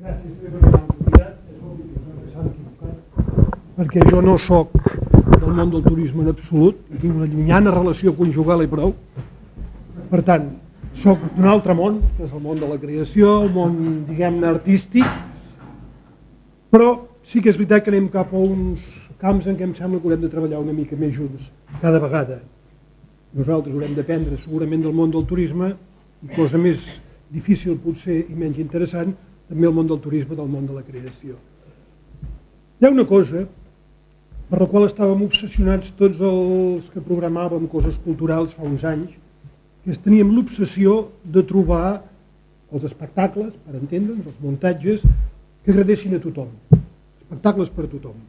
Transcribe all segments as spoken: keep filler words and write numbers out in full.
Gràcies per haver convidat. És obvi que us s'han equivocat, perquè jo no soc del món del turisme en absolut, tinc una llunyana relació conjugal i prou. Per tant, soc d'un altre món, que és el món de la creació, el món, diguem-ne, artístic, però sí que és veritat que anem cap a uns camps en què em sembla que haurem de treballar una mica més junts, cada vegada. Nosaltres haurem d'aprendre segurament del món del turisme, i cosa més difícil potser i menys interessant, també el món del turisme, del món de la creació. Hi ha una cosa per la qual estàvem obsessionats tots els que programàvem coses culturals fa uns anys, que és teníem l'obsessió de trobar els espectacles, per entendre'ns, els muntatges, que agradessin a tothom. Espectacles per a tothom.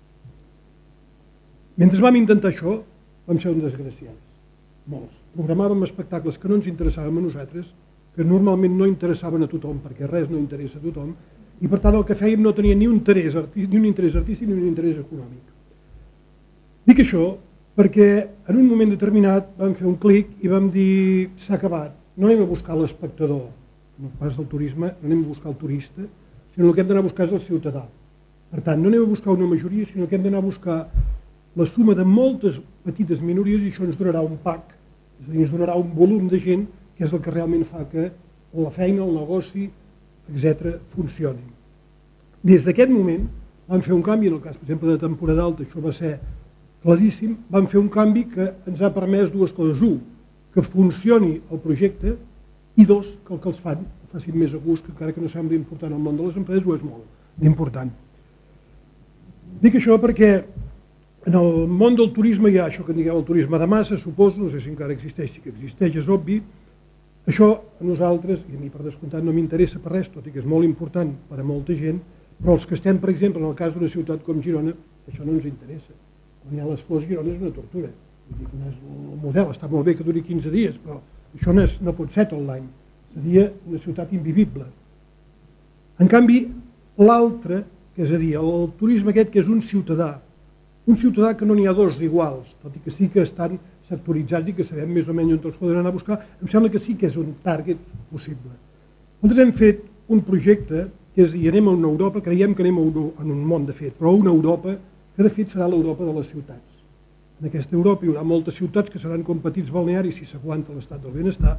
Mentre vam intentar això, vam ser uns desgraciats. Molts. Programàvem espectacles que no ens interessaven a nosaltres, que normalment no interessaven a tothom, perquè res no interessa a tothom, i per tant el que fèiem no tenia ni un interès artístic, ni un interès artístic ni un interès econòmic. Dic això perquè en un moment determinat vam fer un clic i vam dir s'ha acabat, no anem a buscar l'espectador, en el cas del turisme no anem a buscar el turista, sinó el que hem d'anar a buscar és el ciutadà. Per tant, no anem a buscar una majoria, sinó que hem d'anar a buscar la suma de moltes petites minories i això ens donarà un pack, és a dir, ens donarà un volum de gent que és el que realment fa que la feina, el negoci, etcètera, funcioni. Des d'aquest moment vam fer un canvi, en el cas, per exemple, de temporada alta, això va ser claríssim, vam fer un canvi que ens ha permès dues coses. Un, que funcioni el projecte, i dos, que el que els fan ho facin més a gust, que encara que no sembli important al món de les empreses, ho és molt important. Dic això perquè en el món del turisme hi ha això que en digueu el turisme de massa, suposo, no sé si encara existeix, sí que existeix, és obvi. Això a nosaltres, i a mi per descomptat no m'interessa per res, tot i que és molt important per a molta gent, però els que estem, per exemple, en el cas d'una ciutat com Girona, això no ens interessa. Quan hi ha les flors, Girona és una tortura. No és el model, està molt bé que duri quinze dies, però això no, és, no pot ser tot l'any. Seria una ciutat invivible. En canvi, l'altre, que és a dir, el turisme aquest que és un ciutadà, un ciutadà que no n'hi ha dos d'iguals, tot i que sí que estan sectoritzats i que sabem més o menys on els poden anar a buscar, em sembla que sí que és un target possible. Nosaltres hem fet un projecte que és dir, anem a una Europa, creiem que anem a un, en un món de fet, però a una Europa que de fet serà l'Europa de les ciutats. En aquesta Europa hi haurà moltes ciutats que seran com petits balnearis si s'aguanta l'estat del benestar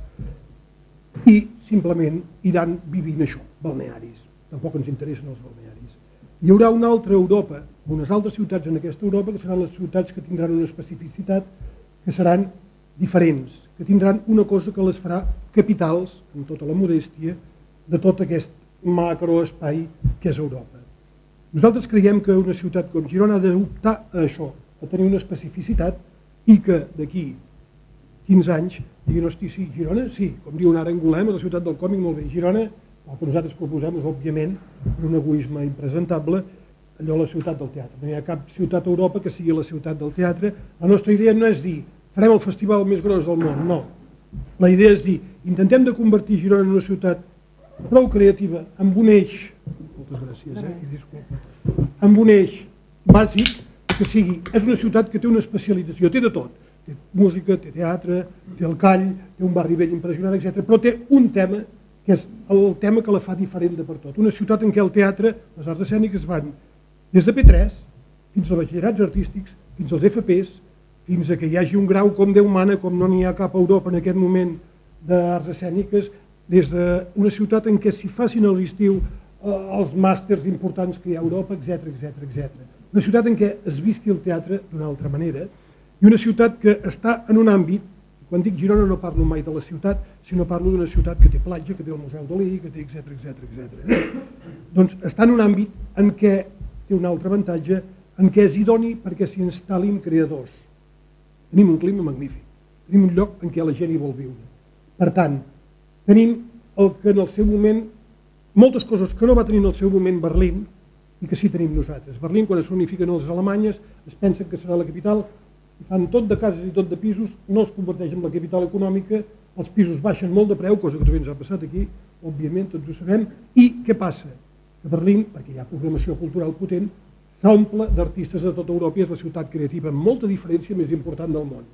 i simplement iran vivint això, balnearis. Tampoc ens interessen els balnearis. Hi haurà una altra Europa, unes altres ciutats en aquesta Europa que seran les ciutats que tindran una especificitat, que seran diferents, que tindran una cosa que les farà capitals, amb tota la modèstia, de tot aquest macroespai que és Europa. Nosaltres creiem que una ciutat com Girona ha d'optar a això, a tenir una especificitat i que d'aquí quinze anys diguin, hosti, sí, Girona, sí, com diuen ara Angolem, a la ciutat del còmic, molt bé, Girona, el que nosaltres proposem és, òbviament, per un egoisme impresentable, allò la ciutat del teatre. No hi ha cap ciutat a Europa que sigui la ciutat del teatre. La nostra idea no és dir, farem el festival més gros del món, no. La idea és dir, intentem de convertir Girona en una ciutat prou creativa, amb un eix, moltes gràcies, eh, i disculpa, amb un eix bàsic, que sigui, és una ciutat que té una especialització, té de tot, té música, té teatre, té el call, té un barri vell impressionant, etcètera, però té un tema, que és el tema que la fa diferent de per tot. Una ciutat en què el teatre, les arts escèniques van des de P tres fins als batxillerats artístics, fins als F Ps, fins a que hi hagi un grau com Déu mana, com no n'hi ha cap a Europa en aquest moment d'arts escèniques, des d'una ciutat en què s'hi facin a l'estiu els màsters importants que hi ha a Europa, etcètera, etcètera, etcètera. Una ciutat en què es visqui el teatre d'una altra manera i una ciutat que està en un àmbit, quan dic Girona no parlo mai de la ciutat, sinó parlo d'una ciutat que té platja, que té el Museu Dalí, que té etcètera, etcètera, etcètera. Doncs està en un àmbit en què té un altre avantatge, en què és idoni perquè s'hi instal·lin creadors. Tenim un clima magnífic, tenim un lloc en què la gent hi vol viure. Per tant, tenim el que en el seu moment, moltes coses que no va tenir en el seu moment Berlín i que sí tenim nosaltres. Berlín, quan es unifiquen els alemanyes, es pensen que serà la capital, fan tot de cases i tot de pisos, no es converteix en la capital econòmica, els pisos baixen molt de preu, cosa que també ens ha passat aquí, òbviament, tots ho sabem, i què passa? Que Berlín, perquè hi ha programació cultural potent, s'omple d'artistes de tota Europa i és la ciutat creativa amb molta diferència més important del món.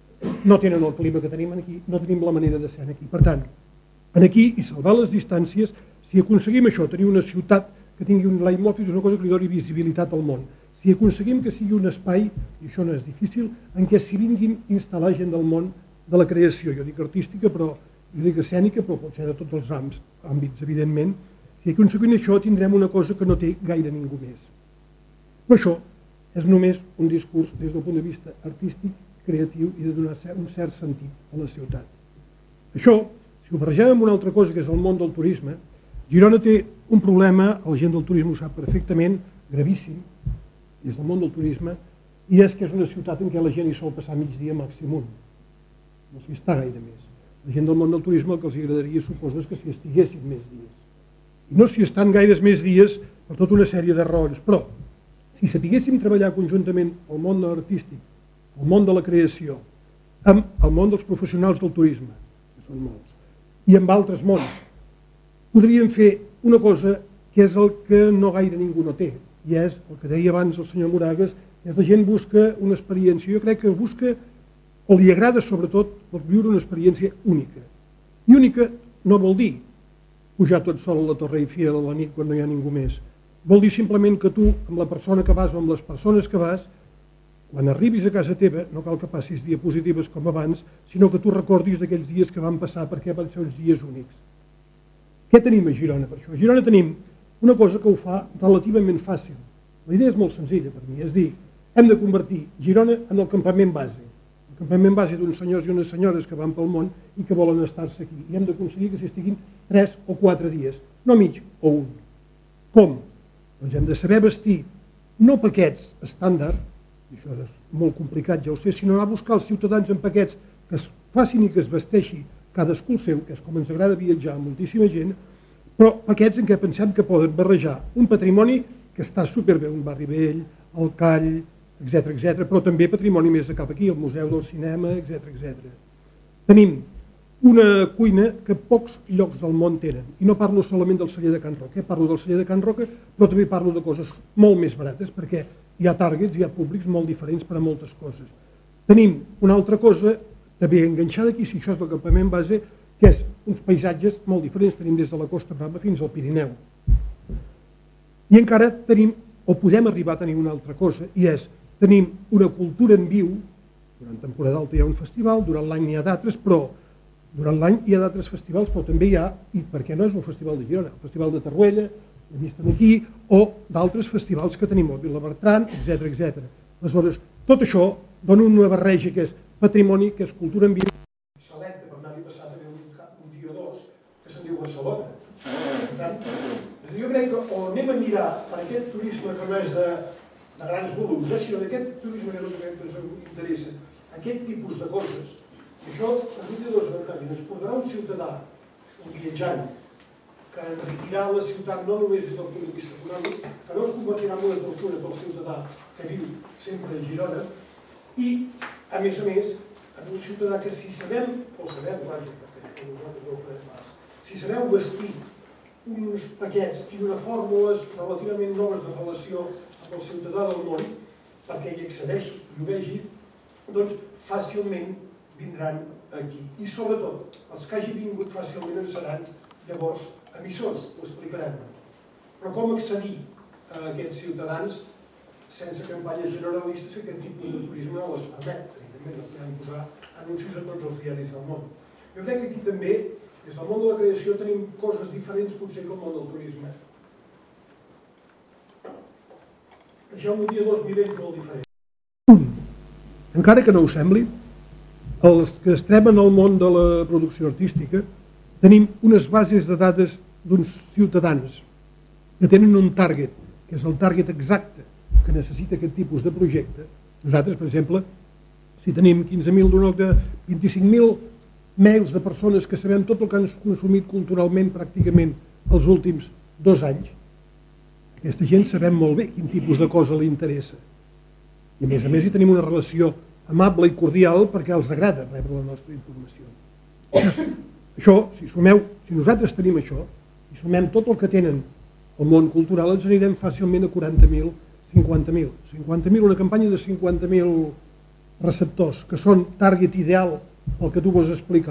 No tenen el clima que tenim aquí, no tenim la manera de ser aquí. Per tant, aquí, i salvar les distàncies, Si aconseguim això, tenir una ciutat que tingui un leitmotiv, és una cosa que li doni visibilitat al món. Si aconseguim que sigui un espai, i això no és difícil, en què s'hi vinguin a instal·lar gent del món de la creació, jo dic artística, però jo dic escènica, però pot ser de tots els àmbits, àmbits evidentment. Si aconseguim això, tindrem una cosa que no té gaire ningú més. Però això és només un discurs des del punt de vista artístic, creatiu i de donar un cert sentit a la ciutat. Això, si ho barregem amb una altra cosa, que és el món del turisme, Girona té un problema, la gent del turisme ho sap perfectament, gravíssim, des del món del turisme, i és que és una ciutat en què la gent hi sol passar migdia màxim un. No s'hi està gaire més. La gent del món del turisme el que els agradaria, suposo, és que s'hi estiguessin més dies. I no s'hi estan gaires més dies per tota una sèrie de raons, però si sapiguéssim treballar conjuntament el món artístic, el món de la creació, amb el món dels professionals del turisme, que són molts, i amb altres mons, podríem fer una cosa que és el que no gaire ningú no té, i és el que deia abans el senyor Moragues, és la gent busca una experiència, jo crec que busca, o li agrada sobretot, viure una experiència única. I única no vol dir pujar tot sol a la Torre Eiffel a la nit quan no hi ha ningú més. Vol dir simplement que tu, amb la persona que vas o amb les persones que vas, quan arribis a casa teva, no cal que passis diapositives com abans, sinó que tu recordis d'aquells dies que van passar perquè van ser uns dies únics. Què tenim a Girona per això? A Girona tenim una cosa que ho fa relativament fàcil. La idea és molt senzilla per mi, és dir, hem de convertir Girona en el campament base. El campament base d'uns senyors i unes senyores que van pel món i que volen estar-se aquí. I hem d'aconseguir que s'hi estiguin tres o quatre dies, no mig o un. Com? Doncs hem de saber vestir no paquets estàndard, i això és molt complicat, ja ho sé, sinó anar a buscar els ciutadans en paquets que es facin i que es vesteixi cadascú el seu, que és com ens agrada viatjar amb moltíssima gent, però paquets en què pensem que poden barrejar un patrimoni que està superbé, un barri vell, el Call, etcètera, etcètera, però també patrimoni més de cap aquí, el Museu del Cinema, etcètera, etcètera. Tenim una cuina que pocs llocs del món tenen, i no parlo solament del celler de Can Roca, parlo del celler de Can Roca, però també parlo de coses molt més barates, perquè hi ha targets, hi ha públics molt diferents per a moltes coses. Tenim una altra cosa també enganxada aquí, si això és el campament base, que és uns paisatges molt diferents, tenim des de la Costa Brava fins al Pirineu. I encara tenim, o podem arribar a tenir una altra cosa, i és, tenim una cultura en viu, durant temporada alta hi ha un festival, durant l'any n'hi ha d'altres, però durant l'any hi ha d'altres festivals, però també hi ha, i per què no és un festival de Girona, el Festival de Tarruella, l'hem vist aquí, o d'altres festivals que tenim, el Vilabertran, etcètera, etcètera. Aleshores, tot això dona una barreja que és patrimoni, que és cultura en viu. Saleta, per anar-hi passat a un dia o dos, que se'n diu Barcelona. Per tant, jo crec que o anem a mirar per aquest turisme que no és de, de grans volums, eh, sinó d'aquest turisme que no ens interessa, aquest tipus de coses. I això, per mi, té dos avantatges. Es portarà un ciutadà, un viatjant, que enriquirà la ciutat no només des del punt de vista econòmic, que no es convertirà en una fortuna pel ciutadà que viu sempre a Girona, i, a més a més, en un ciutadà que si sabem, o sabem, vaja, perquè nosaltres no ho farem pas, si sabeu vestir uns paquets i unes fórmules relativament noves de relació amb el ciutadà del món, perquè hi accedeixi i ho vegi, doncs fàcilment vindran aquí. I sobretot, els que hagi vingut fàcilment en seran llavors emissors, ho explicarem. Però com accedir a aquests ciutadans sense campanyes generalistes que aquest tipus de turisme no les permet, evidentment, els podem posar anuncis a tots els diaris del món. Jo crec que aquí també, des del món de la creació, tenim coses diferents potser que el món del turisme. Deixeu-m'ho dir a dos nivells molt diferents. Un, encara que no ho sembli, els que estem en el món de la producció artística tenim unes bases de dades d'uns ciutadans que tenen un target, que és el target exacte que necessita aquest tipus de projecte. Nosaltres, per exemple, si tenim quinze mil d'un lloc de vint-i-cinc mil mails de persones que sabem tot el que han consumit culturalment pràcticament els últims dos anys, aquesta gent sabem molt bé quin tipus de cosa li interessa. I a més a més hi tenim una relació amable i cordial perquè els agrada rebre la nostra informació. Això, si sumeu, si nosaltres tenim això, i sumem tot el que tenen el món cultural, ens anirem fàcilment a quaranta mil, cinquanta mil. cinquanta mil, una campanya de cinquanta mil receptors, que són target ideal pel que tu vols explicar.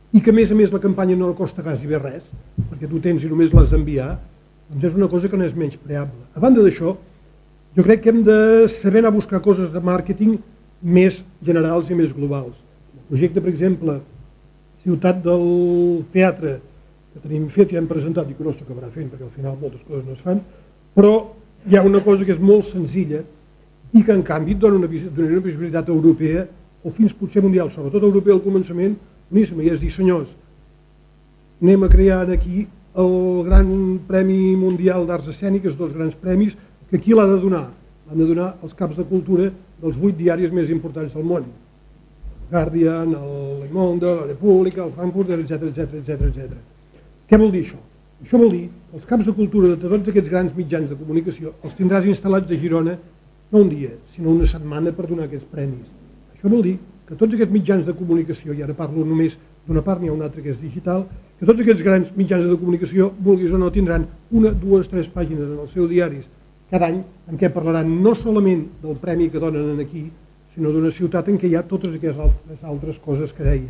i que a més a més la campanya no costa gairebé res, perquè tu tens i només l'has d'enviar, doncs és una cosa que no és menys preable. A banda d'això, jo crec que hem de saber anar a buscar coses de màrqueting més generals i més globals. El projecte, per exemple, Ciutat del Teatre, que tenim fet i hem presentat i que no s'acabarà fent, perquè al final moltes coses no es fan, però hi ha una cosa que és molt senzilla i que en canvi dona una, una visibilitat europea o fins potser mundial, sobretot europea al començament, boníssima, i és dir, senyors, anem a crear aquí el gran Premi Mundial d'Arts Escèniques, dos grans premis, que aquí l'ha de donar? L'han de donar als caps de cultura dels vuit diaris més importants del món. El Guardian, el Le Monde, la República, el Frankfurter, etcètera, etcètera, etcètera, etcètera. Què vol dir això? Això vol dir que els caps de cultura de tots aquests grans mitjans de comunicació els tindràs instal·lats a Girona no un dia, sinó una setmana per donar aquests premis. Això vol dir que tots aquests mitjans de comunicació, i ara parlo només d'una part, n'hi ha una altra que és digital, que tots aquests grans mitjans de comunicació, vulguis o no, tindran una, dues, tres pàgines en els seus diaris cada any en què parlaran no solament del premi que donen aquí, sinó d'una ciutat en què hi ha totes aquestes altres coses que deia.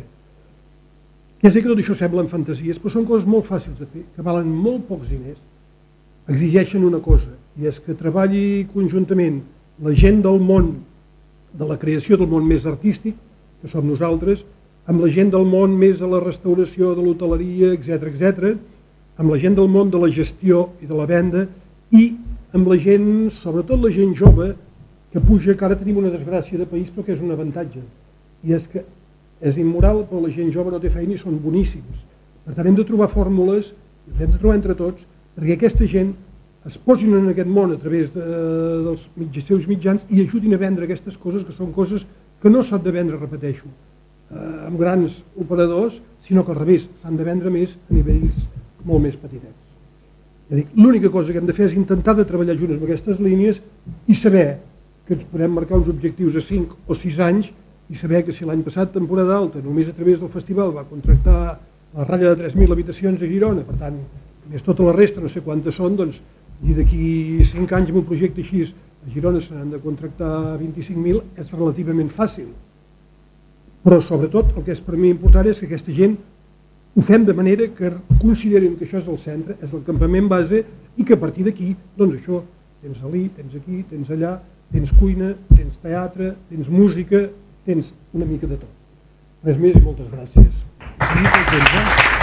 Ja sé que tot això semblen fantasies, però són coses molt fàcils de fer, que valen molt pocs diners, exigeixen una cosa, i és que treballi conjuntament la gent del món, de la creació del món més artístic, que som nosaltres, amb la gent del món més de la restauració, de l'hoteleria, etcètera, etcètera, amb la gent del món de la gestió i de la venda, i amb la gent, sobretot la gent jove, que puja, que ara tenim una desgràcia de país, però que és un avantatge, i és que és immoral, però la gent jove no té feina i són boníssims. Per tant, hem de trobar fórmules, hem de trobar entre tots, perquè aquesta gent es posin en aquest món a través de, dels mitjans, seus mitjans i ajudin a vendre aquestes coses que són coses que no s'han de vendre, repeteixo, eh, amb grans operadors, sinó que al revés, s'han de vendre més a nivells molt més petitets. Ja dic, l'única cosa que hem de fer és intentar de treballar junts amb aquestes línies i saber que ens podem marcar uns objectius a cinc o sis anys i saber que si l'any passat, temporada alta, només a través del festival va contractar la ratlla de tres mil habitacions a Girona, per tant, més tota la resta, no sé quantes són, doncs, i d'aquí cinc anys amb un projecte així a Girona se n'han de contractar vint-i-cinc mil, és relativament fàcil. Però sobretot el que és per mi important és que aquesta gent ho fem de manera que considerin que això és el centre, és el campament base i que a partir d'aquí, doncs això, tens allí, tens aquí, tens allà, tens cuina, tens teatre, tens música, tens una mica de tot. Res més i moltes gràcies.